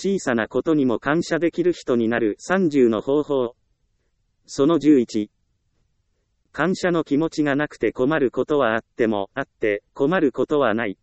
小さなことにも感謝できる人になる30の方法。その11。感謝の気持ちがなくて困ることはあっても、あって困ることはない。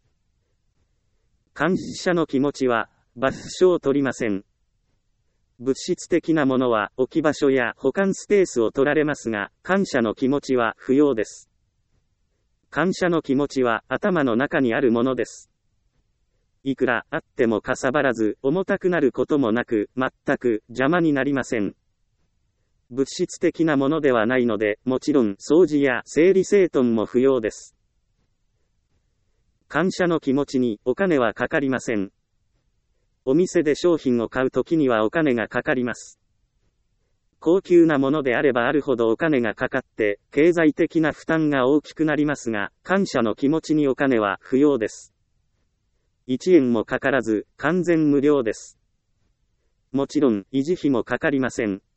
感謝の気持ちは、場所を取りません。物質的なものは置き場所や保管スペースを取られますが、感謝の気持ちは不要です。感謝の気持ちは頭の中にあるものです。いくらあってもかさばらず、重たくなることもなく、全く邪魔になりません。物質的なものではないので、もちろん掃除や整理整頓も不要です。感謝の気持ちにお金はかかりません。お店で商品を買うときにはお金がかかります。高級なものであればあるほどお金がかかって、経済的な負担が大きくなりますが、感謝の気持ちにお金は不要です。1円もかからず、完全無料です。もちろん、維持費もかかりません。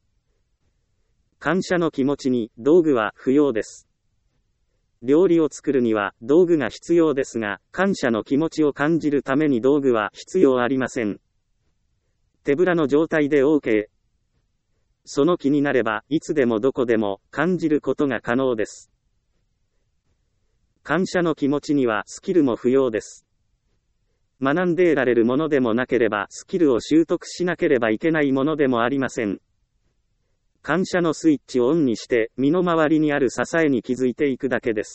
感謝の気持ちに、道具は不要です。料理を作るには、道具が必要ですが、感謝の気持ちを感じるために道具は必要ありません。手ぶらの状態で OK。その気になれば、いつでもどこでも、感じることが可能です。感謝の気持ちには、スキルも不要です。学んで得られるものでもなければ、スキルを習得しなければいけないものでもありません。感謝のスイッチをオンにして、身の回りにある支えに気づいていくだけです。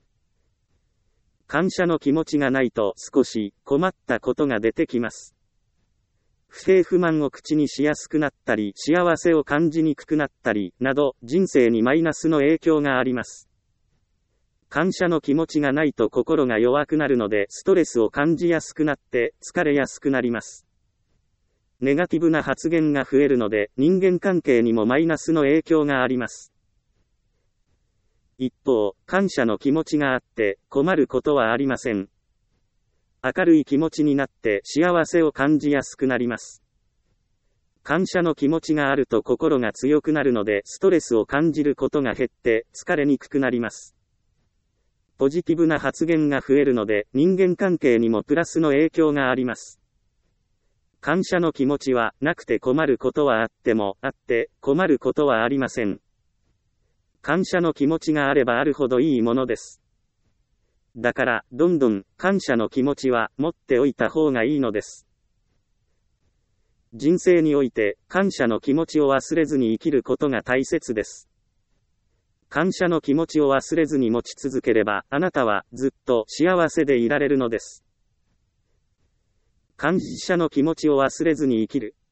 感謝の気持ちがないと少し困ったことが出てきます。不平不満を口にしやすくなったり、幸せを感じにくくなったり、など、人生にマイナスの影響があります。感謝の気持ちがないと心が弱くなるので、ストレスを感じやすくなって疲れやすくなります。ネガティブな発言が増えるので、人間関係にもマイナスの影響があります。一方、感謝の気持ちがあって困ることはありません。明るい気持ちになって幸せを感じやすくなります。感謝の気持ちがあると心が強くなるので、ストレスを感じることが減って疲れにくくなります。ポジティブな発言が増えるので、人間関係にもプラスの影響があります。感謝の気持ちは、なくて困ることはあっても、あって困ることはありません。感謝の気持ちがあればあるほどいいものです。だから、どんどん、感謝の気持ちは、持っておいた方がいいのです。人生において、感謝の気持ちを忘れずに生きることが大切です。感謝の気持ちを忘れずに持ち続ければ、あなたはずっと幸せでいられるのです。感謝の気持ちを忘れずに生きる。